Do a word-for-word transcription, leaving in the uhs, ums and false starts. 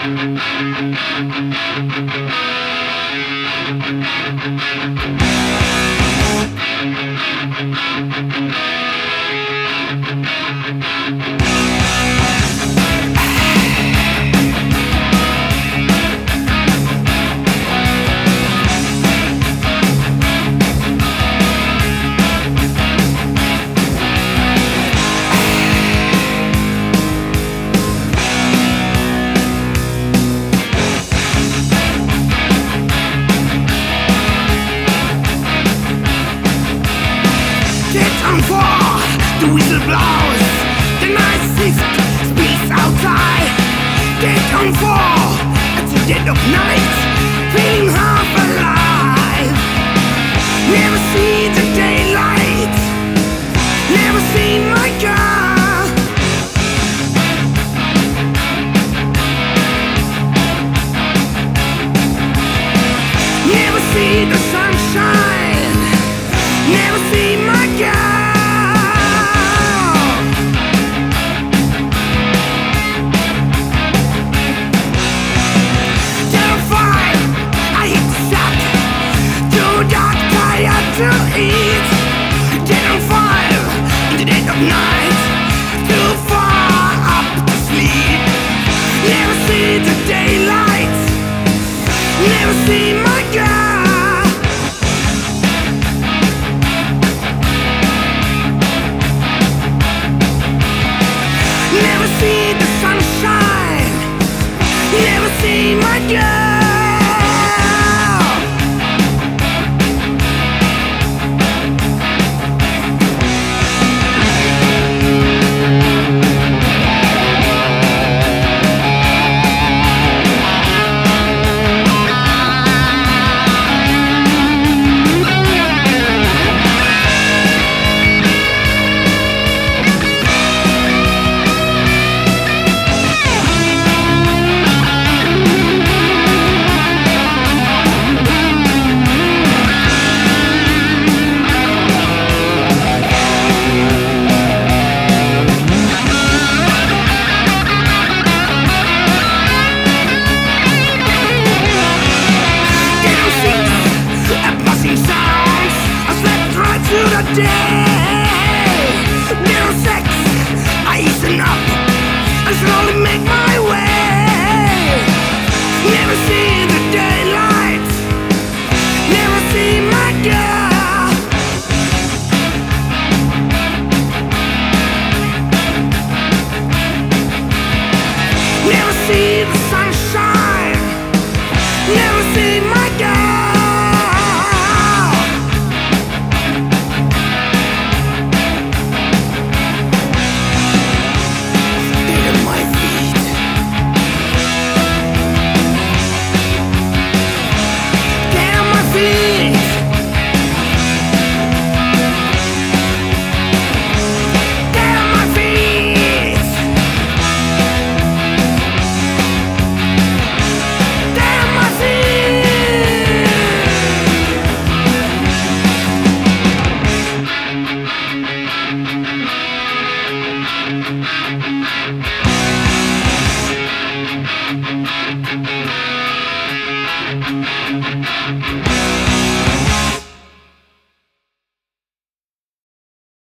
The whistle blows, the night shift speaks outside. Get on for at the dead of night, feeling half alive. Never see the daylight, never see my girl. Never see the sunshine, never see my girl. To eat, get on fire in the dead of night, too far up to sleep. Never see the daylight, never see my girl. Never see the sunshine, never see my girl.